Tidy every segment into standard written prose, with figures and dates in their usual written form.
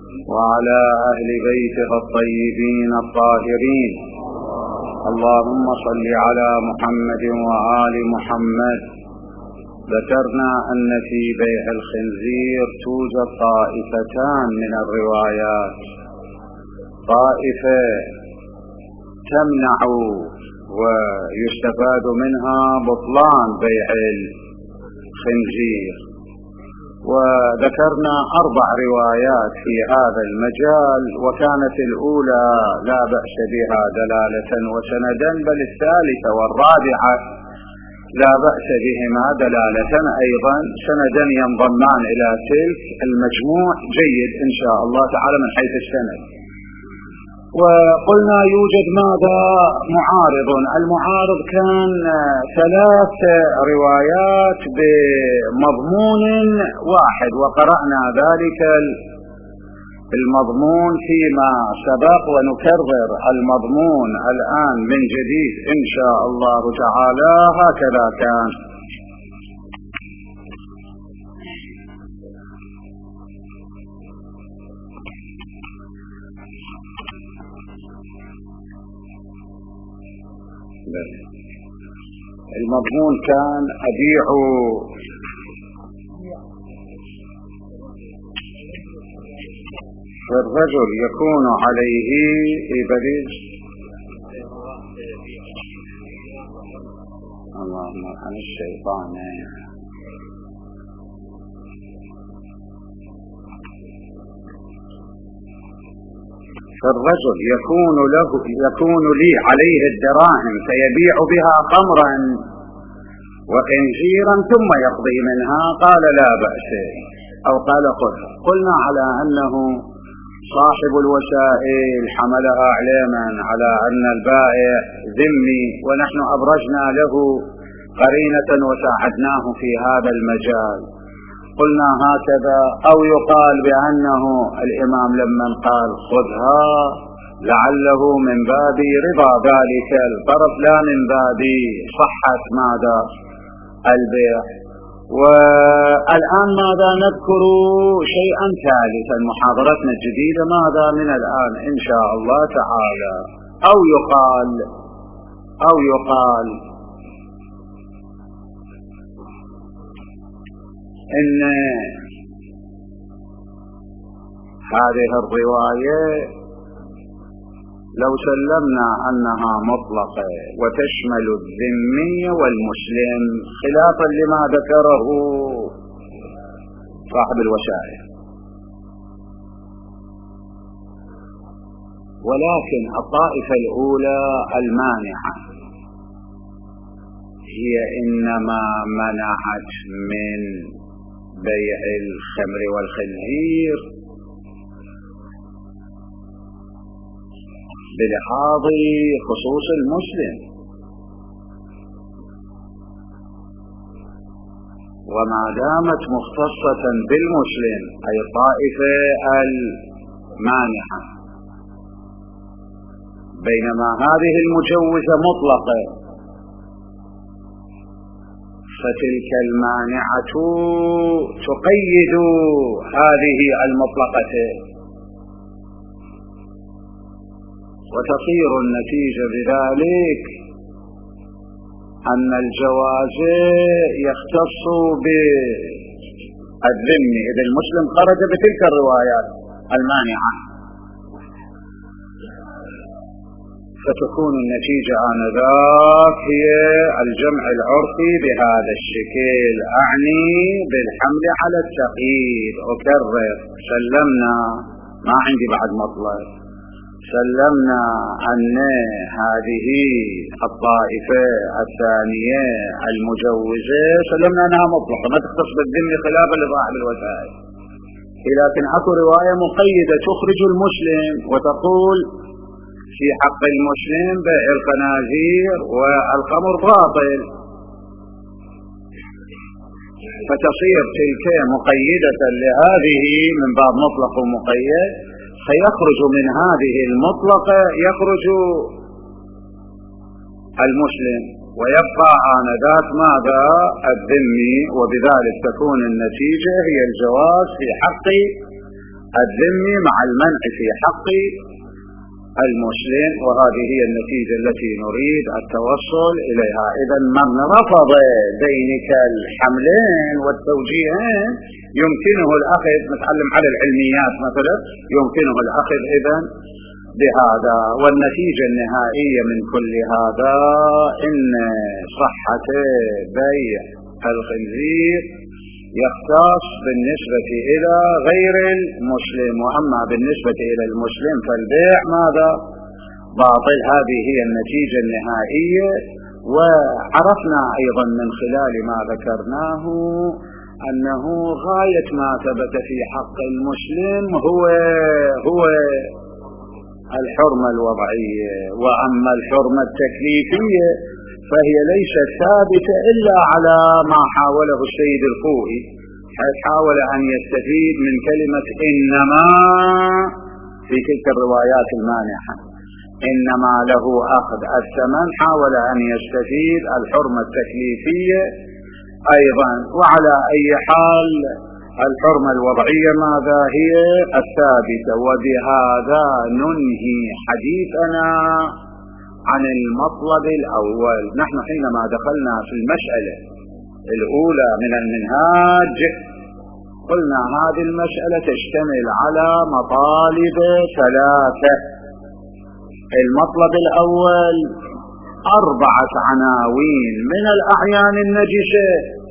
وعلى أهل بيته الطيبين الطاهرين. اللهم صل على محمد وآل محمد. ذكرنا أن في بيع الخنزير توجد طائفتان من الروايات، طائفة تمنع ويستفاد منها بطلان بيع الخنزير، وذكرنا 4 روايات في هذا المجال، وكانت الأولى لا بأس بها دلالة وسندا، بل الثالثة والرابعة لا بأس بهما دلالة أيضا سندا ينضمان إلى تلك المجموع جيد إن شاء الله تعالى من حيث السند. وقلنا يوجد ماذا معارض، المعارض كان 3 روايات بمضمون واحد، وقرأنا ذلك المضمون فيما سبق، ونكرر المضمون الآن من جديد إن شاء الله تعالى. هكذا كان. المضمون كان أبيع الرجل يكون عليه إبليس. اللهم عن الشيطان. فالرجل يكون لي عليه الدراهم فيبيع بها خمرا وخنزيرا ثم يقضي منها، قال لا بأس، أو قال قلنا على أنه صاحب الوسائل حملها علما على أن البائع ذمي، ونحن أبرزنا له قرينة وساعدناه في هذا المجال. قلنا هكذا، أو يقال بأنه الإمام لما قال خذها لعله من باب رضا ذلك الطرف لا من باب صحة ماذا البيع. والآن ماذا نذكر شيئا ثالثا، محاضرتنا الجديدة ماذا من الآن إن شاء الله تعالى. أو يقال إن هذه الرواية لو سلمنا أنها مطلقة وتشمل الذمي والمسلم خلافا لما ذكره صاحب الوسائل، ولكن الطائفة الأولى المانعة هي إنما منعت من بيع الخمر والخنزير بلحاظ خصوص المسلم، وما دامت مختصة بالمسلم أي الطائفة المانعة، بينما هذه المجوزة مطلقة، فتلك المانعة تقيد هذه المطلقة، وتصير النتيجة بذلك أن الجواز يختص بالذم إذا المسلم خرج بتلك الروايات المانعة، فتكون النتيجة آنذاك هي الجمع العرفي بهذا الشكل، أعني بالحمل على التقييد. أكرر، سلمنا، ما عندي بعد مطلب، سلمنا أن هذه الطائفة الثانية المجوزة سلمنا أنها مطلقة ما تختص بالذم خلافا لصاحب الوسائل، لكن أكو رواية مقيدة تخرج المسلم وتقول في حق المسلم بيع الخنازير والخمر باطل، فتصير تلك مقيدة لهذه من باب مطلق ومقيد، فيخرج من هذه المطلقة يخرج المسلم ويبقى آنذاك ماذا الذمي، وبذلك تكون النتيجة هي الجواز في حق الذمي مع المنع في حق المسلم، وهذه هي النتيجة التي نريد التوصل إليها. إذا من رفض ذلك الحملين والتوجيهين يمكنه الأخذ، نتعلم على العلميات مثلا، يمكنه الأخذ إذن بهذا. والنتيجة النهائية من كل هذا إن صحة بيع الخنزير يختص بالنسبة إلى غير المسلم، وأما بالنسبة إلى المسلم فالبيع ماذا؟ باطل. هذه هي النتيجة النهائية. وعرفنا أيضا من خلال ما ذكرناه أنه غاية ما ثبت في حق المسلم هو الحرمة الوضعية، وأما الحرمة التكليفية فهي ليست ثابتة إلا على ما حاوله السيد الخوئي، حيث حاول أن يستفيد من كلمة إنما في تلك الروايات المانحة، إنما له أخذ الثمن، حاول أن يستفيد الحرمة التكليفية أيضا. وعلى أي حال الحرمة الوضعية ماذا هي؟ الثابتة. وبهذا ننهي حديثنا عن المطلب الأول. نحن حينما دخلنا في المسألة الأولى من المنهاج قلنا هذه المسألة تشتمل على مطالب ثلاثة. المطلب الأول 4 عناوين من الأعيان النجسة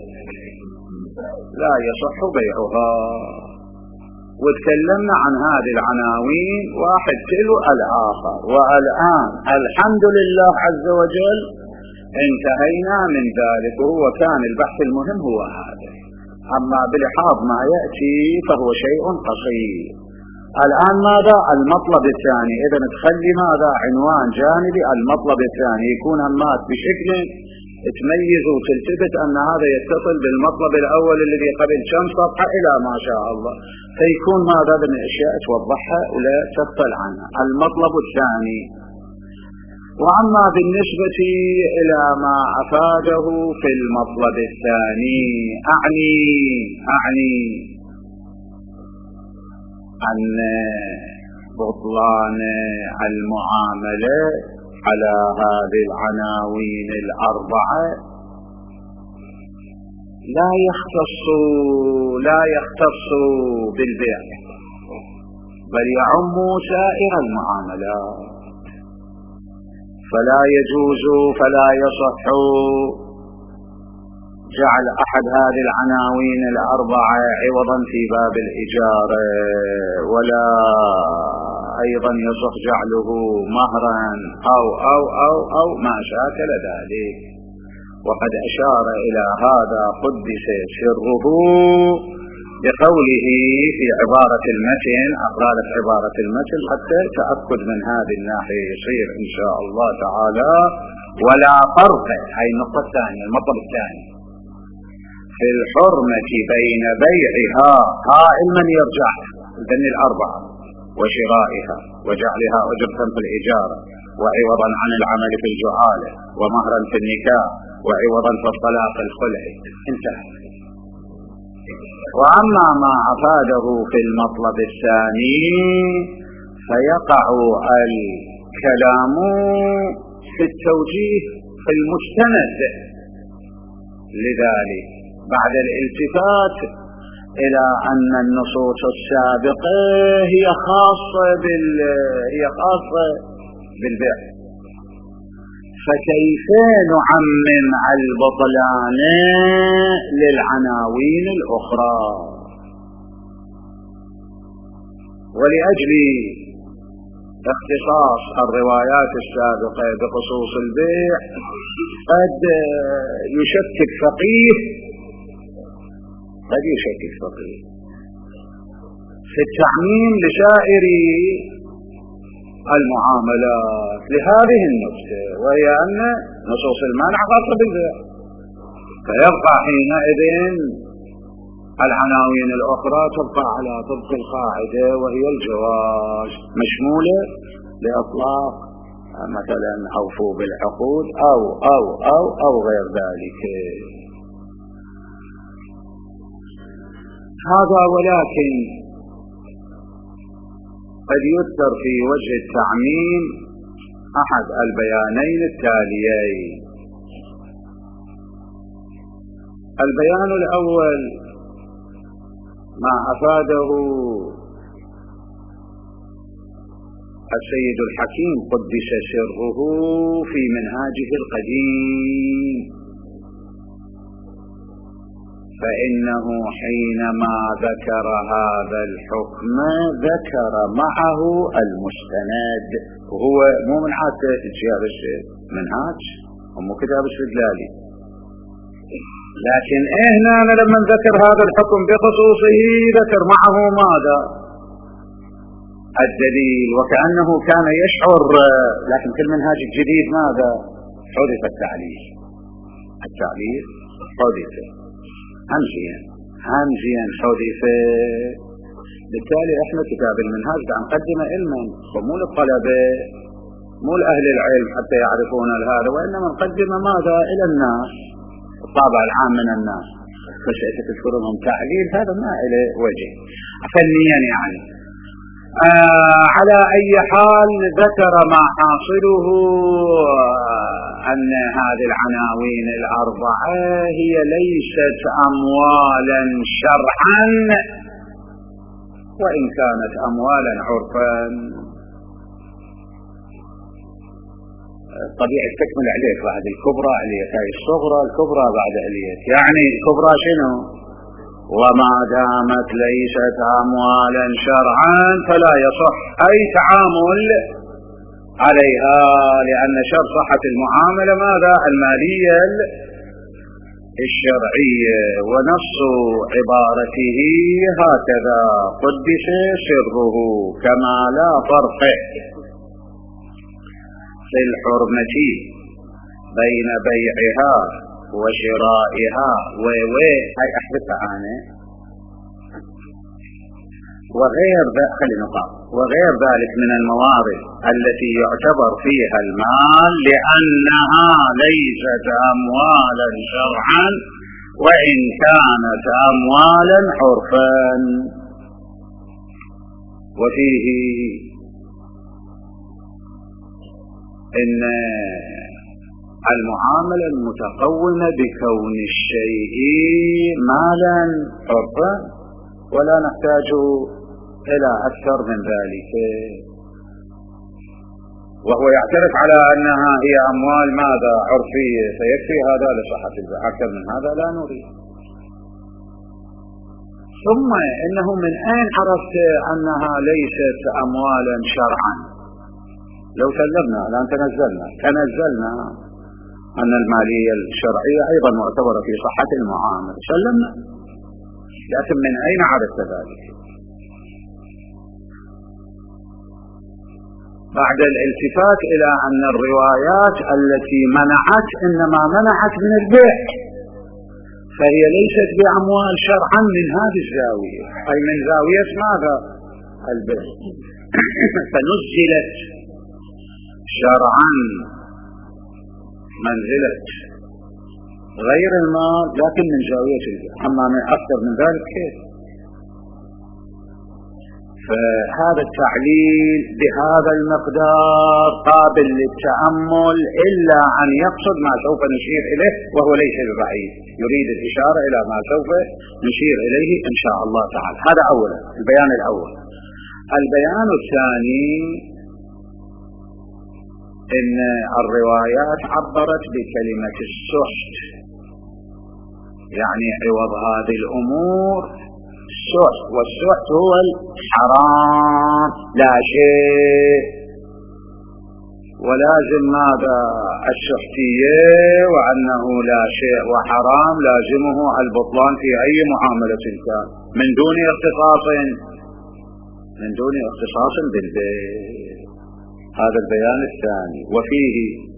لا يصح بيعها، وتكلمنا عن هذه العناوين واحد تلو الآخر، والآن الحمد لله عز وجل انتهينا من ذلك، وهو كان البحث المهم هو هذا. أما بلحاظ ما يأتي فهو شيء قصير. الآن ماذا؟ المطلب الثاني. إذا تخلي ماذا؟ عنوان جانبي. المطلب الثاني يكون همات بشكل تميز وتلتفت أن هذا يتصل بالمطلب الأول الذي قبل كم صفحة إلى ما شاء الله، فيكون ماذا من الأشياء توضحها ولا تغفل عنها. المطلب الثاني. وأما بالنسبة إلى ما أفاده في المطلب الثاني أعني أن بطلان المعاملة على هذه العناوين 4 لا يختص بالبيع، بل يعم سائر المعاملات، فلا يجوز فلا يصح جعل أحد هذه العناوين 4 عوضا في باب الإجارة، ولا أيضا يصح جعله مهرا أو ما شاكل ذلك. وقد أشار إلى هذا قدس سره بقوله في عبارة المتن، أقرأت عبارة المتن حتى تأكد من هذه الناحية يصير إن شاء الله تعالى. ولا فرق، هاي النقطة الثانية، المطلب الثاني، في الحرمة بين بيعها قائما يرجع ذن 4 وشرائها وجعلها أجرة في الإجارة، وعوضا عن العمل في الجعالة، ومهرا في النكاح، وعوضا في الطلاق الخلع. انتهى. وأما ما أفاده في المطلب الثاني فيقع الكلام في التوجيه في المستند لذلك بعد الالتفات إلى أن النصوص السابقة هي خاصة بالبيع، فكيف نعمم البطلان للعناوين الأخرى؟ ولأجل اختصاص الروايات السابقة بخصوص البيع قد يشكك فقيه في التعميم لسائر المعاملات لهذه النقطة، وهي أن نصوص المانع خاصة بالبيع، فيبقى حينئذ العناوين الأخرى تبقى على طبق القاعدة، وهي الجواز مشمولة لإطلاق مثلا أوفوا بالعقود أو غير ذلك. هذا. ولكن قد يذكر في وجه التعميم أحد البيانين التاليين. البيان الأول ما أفاده السيد الحكيم قدس سره في منهاجه القديم، فإنه حينما ذكر هذا الحكم ذكر معه المستند، وهو مو من عادته تجي منهاج ومو كتاب الشدلالي، لكن هنا لما ذكر هذا الحكم بخصوصه ذكر معه ماذا؟ الدليل، وكأنه كان يشعر، لكن في المنهاج الجديد ماذا؟ حدث التعليل حدث همزيا حدث. بالتالي احنا كتاب المنهاج عم نقدمه علما ومو للطلبة مو لأهل العلم حتى يعرفون هذا، وإنما نقدمه ماذا؟ إلى الناس، الطابع العام من الناس. فشئت تذكرهم تعليل هذا ما إليه وجه فنيا يعني. على أي حال ذكر ما حاصله أن هذه العناوين الأربعة هي ليست أموالا شرعا وإن كانت أموالا عرفا. طبيعي تكمل عليك بعد الكبرى عليك، هاي الصغرى الكبرى بعد عليك، يعني الكبرى شنو؟ وما دامت ليست أموالا شرعا فلا يصح أي تعامل عليها، لأن شرط صحة المعاملة ماذا؟ المالية الشرعية. ونص عبارته هكذا قدس سره كما لا فرق في الحرمة بين بيعها وشرائها هاي أحدثها أنا وغير ذلك من الموارد التي يعتبر فيها المال لأنها ليست أموالا شرعا وإن كانت أموالا عرفا. وفيه إن المعاملة المتقومة بكون الشيء مالا عرفا ولا نحتاج إلى أكثر من ذلك، وهو يعترف على أنها هي أموال ماذا؟ عرفية، فيكفي هذا لصحة البيع، أكثر من هذا لا نريد. ثم إنه من أين عرفت أنها ليست أموالا شرعا؟ لو سلمنا الآن تنزلنا أن المالية الشرعية أيضا معتبرة في صحة المعاملة، سلمنا، لكن من أين عرفت ذلك؟ بعد الالتفات إلى أن الروايات التي منعت إنما منعت من البيع، فهي ليست بأموال شرعا من هذه الزاوية، أي من زاوية ماذا؟ البيع. فنزلت شرعا منزلة غير المال لكن من زاوية البيع، أما من أكثر من ذلك كيف؟ فهذا التعليل بهذا المقدار قابل للتأمل إلا أن يقصد ما سوف نشير إليه، وهو ليس ببعيد، يريد الإشارة إلى ما سوف نشير إليه إن شاء الله تعالى. هذا أولا البيان الأول. البيان الثاني إن الروايات عبرت بكلمة السحت، يعني عوض هذه الأمور السحت، والسحت هو الحرام لا شيء، ولازم ماذا؟ السحتية، وأنه لا شيء وحرام لازمه البطلان في أي معاملة كان من دون اختصاص بالبيع. هذا البيان الثاني. وفيه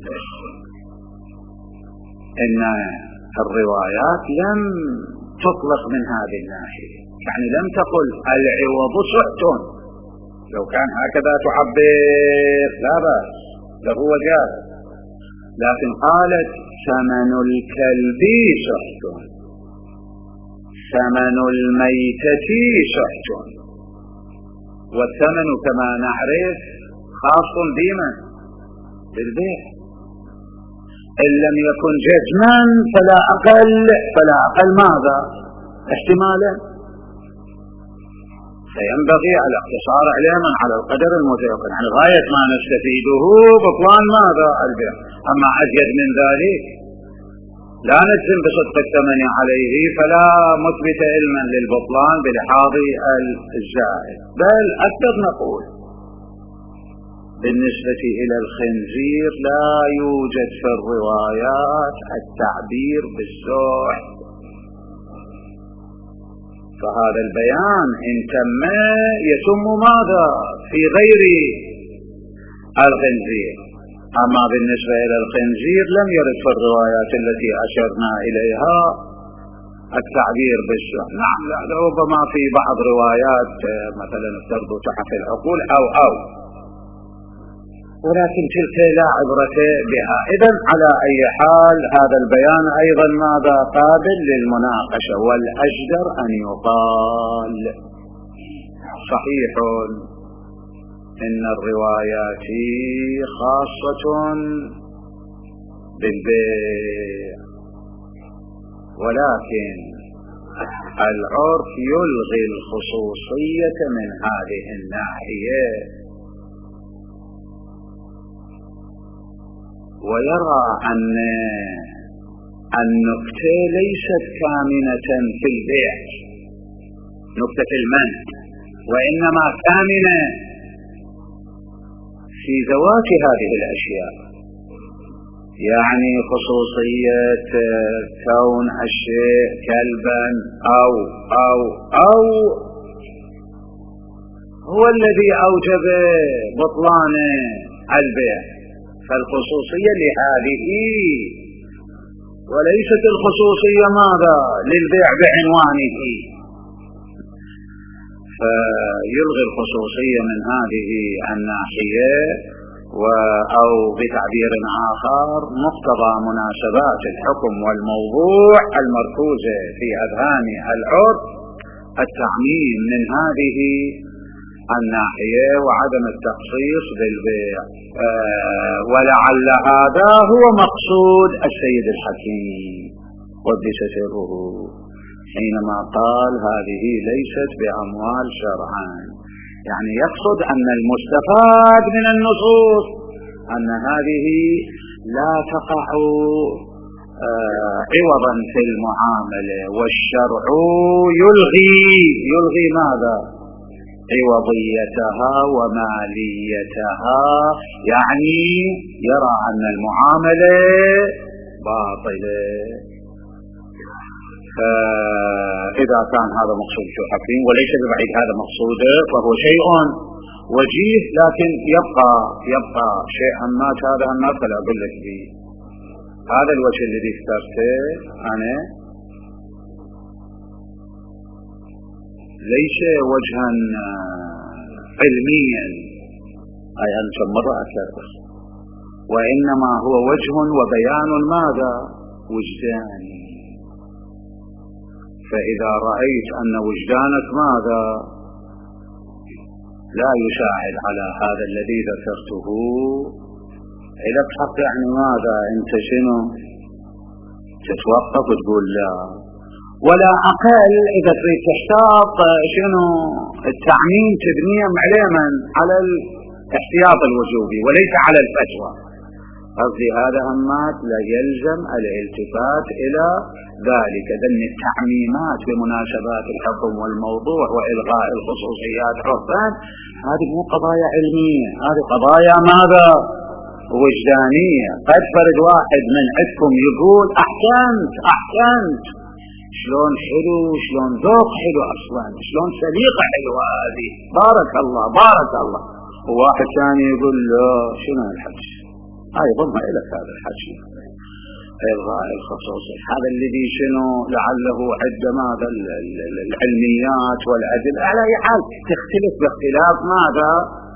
إن الروايات لم تطلق من هذه الناحية، يعني لم تقل العوض سحت، لو كان هكذا تعبر لا بأس له وجاز، لكن قالت ثمن الكلب سحت، ثمن الميتة سحت، والثمن كما نعرف خاص بما بالبيع، إن لم يكن جزما فلا أقل ماذا احتمالا، فينبغي الاقتصار علما على القدر المتيقن، يعني غاية ما نستفيده بطلان ماذا البيع. أما أزيد من ذلك لا نجزم بصدق الثمن عليه، فلا مثبت علما للبطلان بلحاظ الزائد، بل أكثر نقول بالنسبة إلى الخنزير لا يوجد في الروايات التعبير بالسوح، فهذا البيان إن تم يتم ماذا في غير الخنزير. أما بالنسبة إلى الخنزير لم يرد في الروايات التي أشرنا إليها التعبير بالسوح. نعم ربما في بعض روايات مثلا السرد تحت العقول أو ولكن تلك لا عبرة بها. إذن على أي حال هذا البيان أيضا ماذا قابل للمناقشة، والأجدر أن يقال صحيح إن الروايات خاصة بالبيع، ولكن العرف يلغي الخصوصية من هذه الناحية، ويرى أن النكتة ليست كامنة في البيع نكتة المنع، وإنما كامنة في ذوات هذه الأشياء، يعني خصوصية كون الشيء كلبا أو هو الذي أوجب بطلان البيع، فالخصوصية لهذه وليست الخصوصية ماذا للبيع بعنوانه، فيلغي الخصوصية من هذه الناحية، أو بتعبير آخر مقتضى مناسبات الحكم والموضوع المركوزة في أذهان العرف التعميم من هذه الناحية وعدم التخصيص بالبيع. ولعل هذا هو مقصود السيد الحكيم قدس سره حينما قال هذه ليست بأموال شرعا، يعني يقصد أن المستفاد من النصوص أن هذه لا تقع عوضا في المعاملة، والشرع يلغي ماذا عوضيتها وماليتها، يعني يرى أن المعاملة باطلة. فإذا كان هذا مقصود الحكيم وليس ببعيد هذا مقصوده فهو شيء وجيه، لكن يبقى شيئا ما هذا الناس لا أقول لك به. هذا الوجه الذي اخترته أنا ليس وجها علميا، أي أنت مرة أكثر، وإنما هو وجه وبيان ماذا وجداني. فإذا رأيت أن وجدانك ماذا لا يساعد على هذا الذي ذكرته، إذا تحق يعني ماذا أنت شنو تتوقف وتقول لا، ولا أقل إذا تريد تحتاط شنو التعميم تبنيه معلما على الاحتياط الوجوبي وليس على الفتوى. قصدي هذا همات لا يلزم الالتفات إلى ذلك، ذن التعميمات بمناسبات الحكم والموضوع وإلغاء الخصوصيات عرفا هذه مو قضايا علمية، هذه قضايا ماذا وجدانية. قد فرد واحد من عندكم يقول أحسنت شلون حلو، شلون ذوق حلو، أصلا شلون سليقة حلوة هذه، بارك الله. وواحد ثاني يقول لا شنو الحكي، أيضا ما إلك هذا الحكي إلغاء الخصوصي. هذا الذي شنو لعله عند ماذا العلميات والأدلة على أي حال تختلف باختلاف ماذا.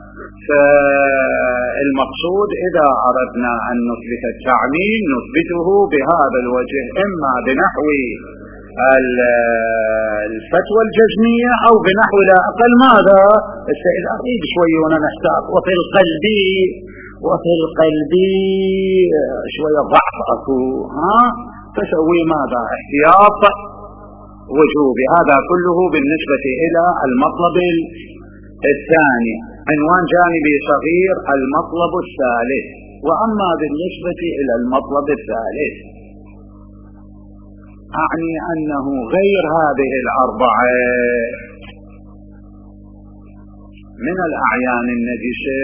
فالمقصود إذا أردنا أن نثبت التعميم نثبته بهذا الوجه، إما بنحو الفتوى الجزمية أو بنحو لا أقل ماذا السيد أريد شوية وأنا نحتاج وفي القلب شوية ضعف أكو تسوي ماذا احتياط وجوبي. هذا كله بالنسبة إلى المطلب الثاني. عنوان جانبي صغير المطلب الثالث. وأما بالنسبة إلى المطلب الثالث أعني أنه غير هذه الأربعة من الأعيان النجسة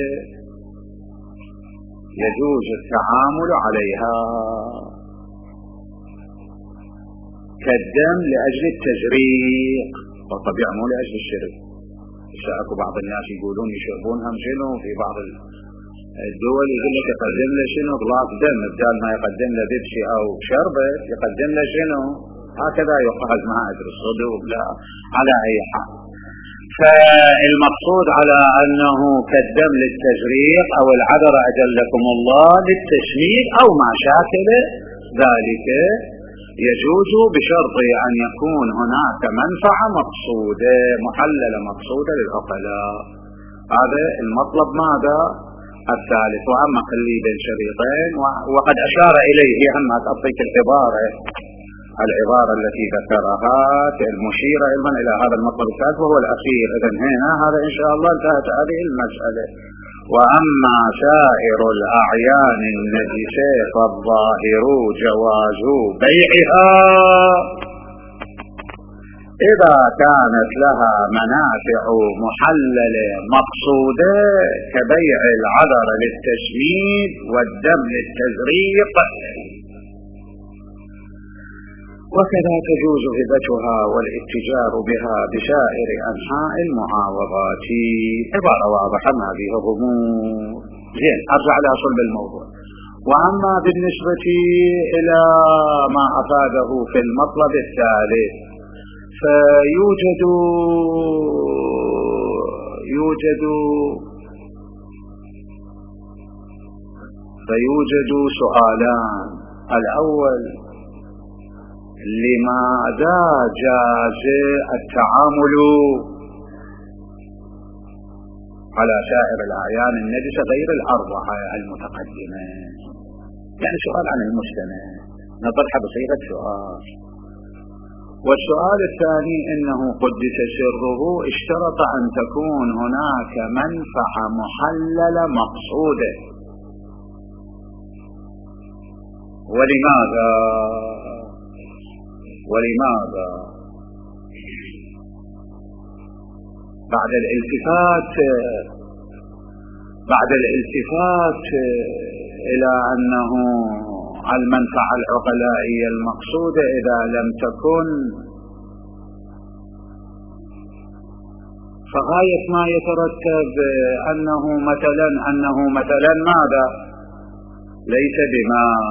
يجوز التعامل عليها كالدم لأجل التجريق، وطبيعة مو لأجل الشرب. اكو بعض الناس يقولون يشربونها شنو، في بعض الدول يقول لك يقدم له شنو غلاف دم بدال ما يقدم له بيبسي او شربة يقدم له شنو، هكذا يقال. ما ادري الصدوق لا على اي حال. فالمقصود على انه كالدم للتجريق او العذر اجلكم الله للتشميد او ما شاكل ذلك يجوز بشرط ان يكون هناك منفعة مقصودة محللة مقصودة للعقلاء. هذا المطلب ماذا الثالث. واما خلي بين شريطين وقد اشار اليه هم تعطيك العبارة التي ذكرها المشيرة ايضا الى هذا المطلب الثالث وهو الاخير. اذن هنا هذا ان شاء الله انتهت هذه المسألة. واما سائر الاعيان النجسة فالظاهر جواز بيعها إذا كانت لها منافع محللة مقصودة كبيع العذر للتشميد والدم للتزريق، وكذا تجوز هبتها والاتجار بها بسائر أنحاء المعاوضات. عبارة واضحة ما فيها غموض. زين، أرجع لأصل الموضوع. وأما بالنسبة إلى ما أفاده في المطلب الثالث فيوجد سؤالان. الأول: لماذا جاز التعامل على سائر الأعيان النجسة غير الأربعة المتقدمة؟ يعني سؤال عن المجتمع نطرح بصيغة سؤال. والسؤال الثاني: إنه قدس سره اشترط أن تكون هناك منفعة محللة مقصودة. ولماذا بعد الالتفات إلى أنه المنفعة العقلائية المقصودة إذا لم تكن فغاية ما يترتب أنه مثلا ماذا ليس بمال،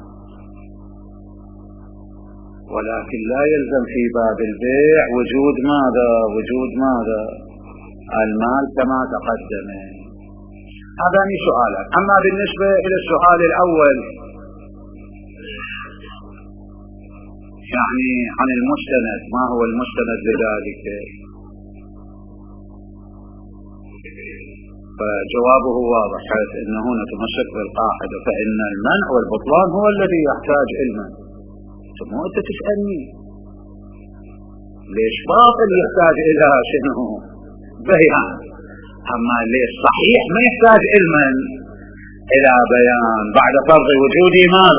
ولكن لا يلزم في باب البيع وجود ماذا المال كما تقدم. هذان سؤالان. أما بالنسبة إلى السؤال الأول يعني عن المستند، ما هو المستند لذلك؟ فجوابه واضح، حيث إنه نتمسك بالقاعدة فإن المنع والبطلان هو الذي يحتاج علما. ثم أنت تسألني ليش باطل يحتاج إلى شنو بيان، أما ليش صحيح ما يحتاج علما إلى بيان بعد فرض وجود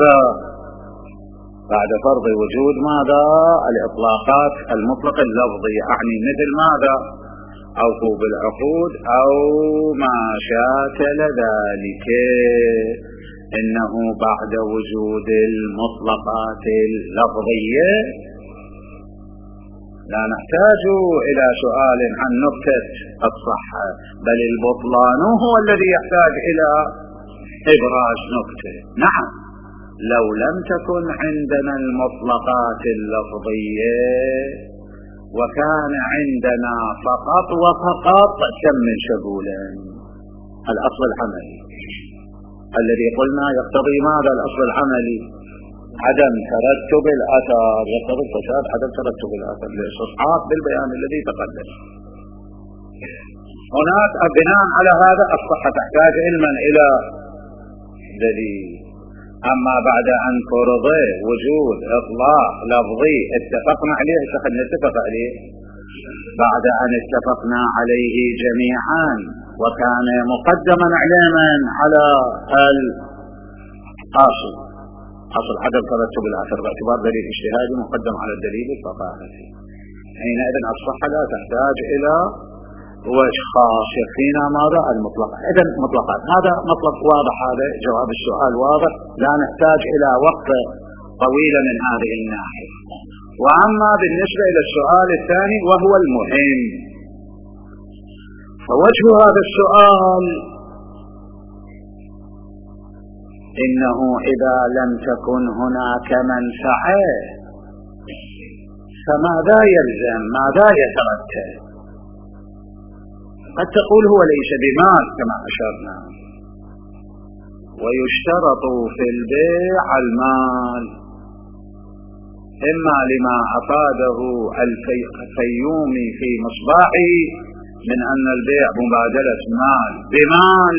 ماذا الإطلاقات المطلق اللفظي، يعني مثل ماذا أوفوا بالعقود أو ما شاكل ذلك. إنه بعد وجود المطلقات اللفظية لا نحتاج إلى سؤال عن نكتة الصحة، بل البطلان هو الذي يحتاج إلى إبراز نكتة. نعم، لو لم تكن عندنا المطلقات اللفظية وكان عندنا فقط كم من شغولا الأصل العملي الذي قلنا يقتضي ماذا الأصل العملي؟ عدم ترتب الأثر، يقتضي الفساد عدم ترتب الأثر للإستصحاب بالبيان الذي تقدم. هناك بناء على هذا الصحة تحتاج علما إلى دليل. أما بعد أن فرض وجود إطلاق لفظي اتفقنا عليه، فقد نتفق عليه بعد أن اتفقنا عليه جميعا وكان مقدما علما على الأصل، أصل عدم ترتب الأثر باعتبار دليل اجتهادي مقدم على الدليل الفقاهي. حينئذ الصحة لا تحتاج إلى وجه خاص، يكفينا ماذا؟ المطلق. إذن مطلقات، هذا مطلق واضح، هذا جواب السؤال واضح، لا نحتاج إلى وقت طويل من هذه الناحية. وأما بالنسبة إلى السؤال الثاني وهو المهم، فوجه هذا السؤال إنه إذا لم تكن هناك منفعة فماذا يلزم؟ ماذا يترتب؟ قد تقول هو ليس بمال كما أشرنا، ويشترط في البيع المال، إما لما أفاده الفيومي في مصباحه من أن البيع مبادلة مال بمال،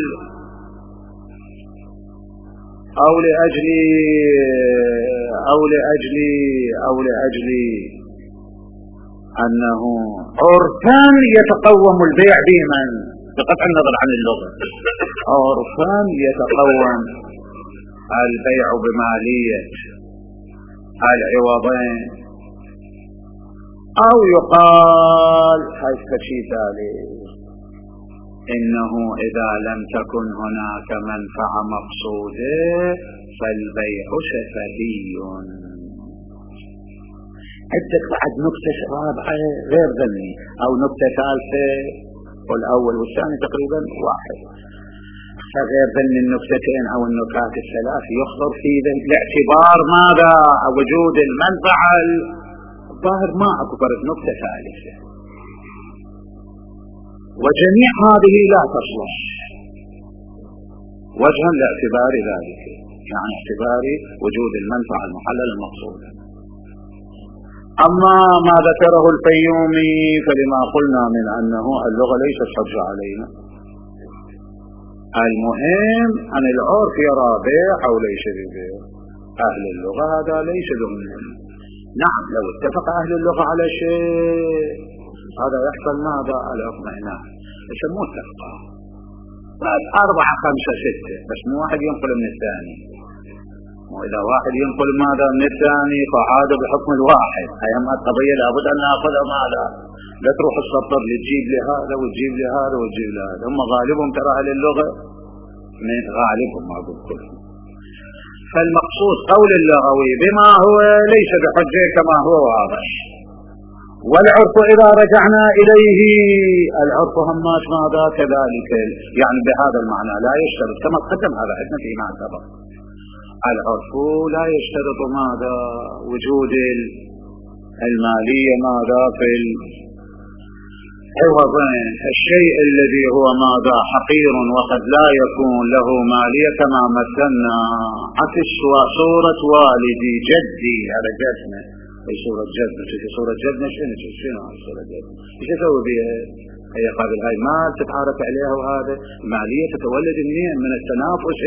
أو لأجل أنه عرفا يتقوم البيع بمن، بقطع النظر عن اللغة، عرفا يتقوم البيع بمالية العوضين، أو يقال هاي ذلك إنه إذا لم تكن هناك منفعة مقصودة فالبيع شفهي. عندك بعد نكتة رابعة غير ذني أو نكتة ثالثة، والأول والثاني تقريبا واحد، غير ذن النكتتين أو النكات الثلاث يخطر في الاعتبار ماذا؟ وجود المنفعة الظاهر ما أكبر نكتة ثالثة، وجميع هذه لا تصلح وجها لاعتبار ذلك، يعني اعتبار وجود المنفعة المحلل المقصودة. أما ما ذكره الفيومي فلما قلنا من أنه اللغة ليست حجة علينا، المهم أن العرف يرى بيع أو ليس ببيع، أهل اللغة هذا ليس ضمن. نعم لو اتفق أهل اللغة على شيء هذا يحصل ماذا؟ على اطمئنان، يسموه اتفاق، بعد 4 5 6 بس مو واحد ينقل من الثاني، وإذا واحد ينقل ماذا من الثاني فعاد بحكم الواحد. أيما القضية لابد أن نأخذها ماذا؟ لا تروح السطر لتجيب لهذا وتجيب لهذا وتجيب لهذا، هم غالبهم ترى أهل اللغة من غالبهم ما أقول كلهم. فالمقصود قول اللغوي بما هو ليس بحجة كما هو واضح. والعرف إذا رجعنا إليه، العرف هماش ماذا؟ كذلك، يعني بهذا المعنى لا يشترط كما قدم هذا عندنا فيما سبق، العرف لا يشترط ماذا؟ وجود المالية ماذا؟ في العوضين، الشيء الذي هو ماذا؟ حقير وقد لا يكون له مالية كما مثلنا عكس صورة والدي جدي، هذا جدنا في صورة جدنا، في صورة جدنا شنو صورة جدنا ايش اسوي بها؟ هي قابل هاي مال تتعارف عليها، وهذا المالية تتولد منين؟ من التنافس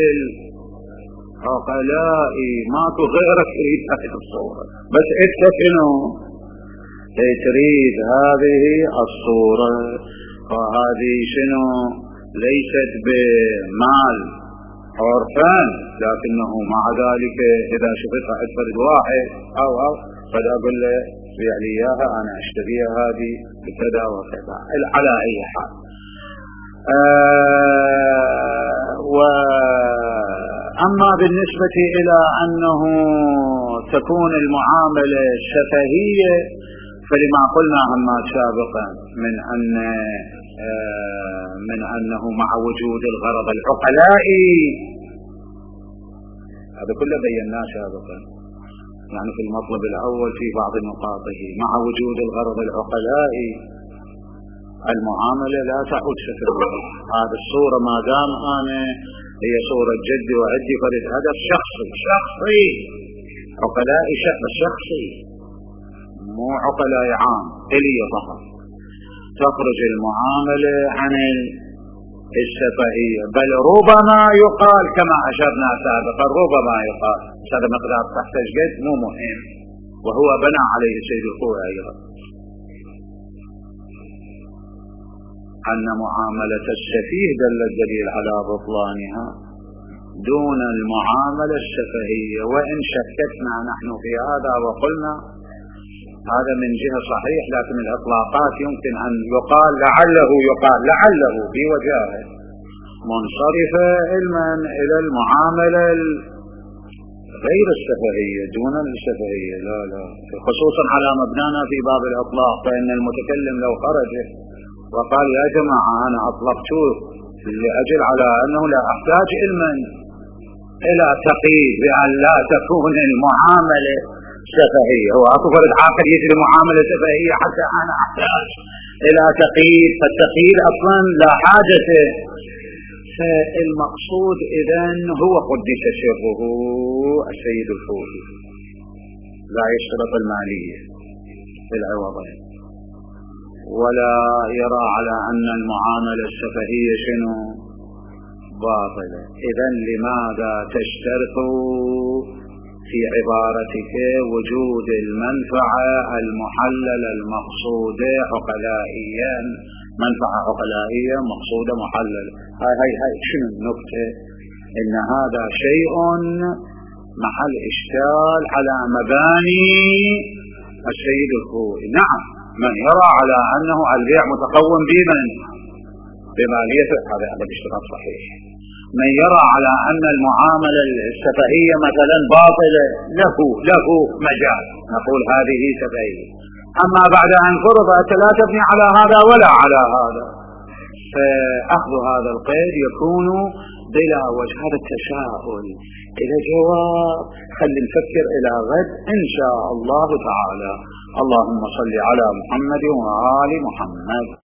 عقلائي، ماكو غيرك تريد هذه الصورة، بس انت شنو تريد؟ هذه الصورة، وهذه شنو؟ ليست بمال عرفا، لكنه مع ذلك إذا شفت عند فرد واحد أو قد أقول له بيع لي إياها أنا أشتريها هذه بكذا وكذا على أي حال. أما بالنسبة إلى أنه تكون المعاملة شفهية فلما قلنا هما سابقا من أنه مع وجود الغرض العقلائي، هذا كله بيناه سابقا، يعني في المطلب الأول في بعض نقاطه، مع وجود الغرض العقلائي المعاملة لا تعود شفهية. هذا الصورة ما دام أنا هي صورة جدي وعدي فرد، هذا الشخصي عقلاء شخصي مو عقلاء عام إلي ظهر، تخرج المعاملة عن السفهية. بل ربما يقال كما أشرنا سابقا، ربما يقال هذا مقدار تحت جد مو مهم، وهو بنى عليه السيد الخوئي أيضا، أن معاملة السفيه دل الدليل على بطلانها دون المعاملة السفهية. وإن شككنا نحن في هذا وقلنا هذا من جهة صحيح، لكن الإطلاقات يمكن أن يقال لعله بوجاهه منصرفة علما إلى المعاملة غير السفهية دون السفهية. لا خصوصا على مبنانا في باب الإطلاق، فإن المتكلم لو خرج وقال يا جماعة أنا أطلقته لأجل على أنه لا أحتاج علما إلى تقييد بأن لا تكون المعاملة سفهية، هو أفضل عاقل يجري معاملة سفهية حتى أنا أحتاج إلى تقييد، فالتقييد أصلا لا حاجة. فالمقصود إذن هو قدس سره السيد الخوئي لا يشترط المالية في العوضين، ولا يرى على أن المعاملة السفهية شنو باطلة. إذن لماذا تشترط في عبارتك وجود المنفعة المحللة المقصودة عقلائيا، منفعة عقلائية مقصودة محللة؟ هاي شنو النكتة؟ إن هذا شيء محل إشكال على مباني السيد الخوئي. نعم، من يرى على أنه البيع متقوم بمالية هذا الاشتراط صحيح. من يرى على أن المعاملة السفهية مثلا باطلة له مجال نقول هذه سفهية. أما بعد أن فرض لا تبني على هذا ولا على هذا، فأخذ هذا القيد يكون بلا وجه. هذا التساؤل إلى جواب، خلي نفكر إلى غد إن شاء الله تعالى. اللهم صل على محمد وآل محمد.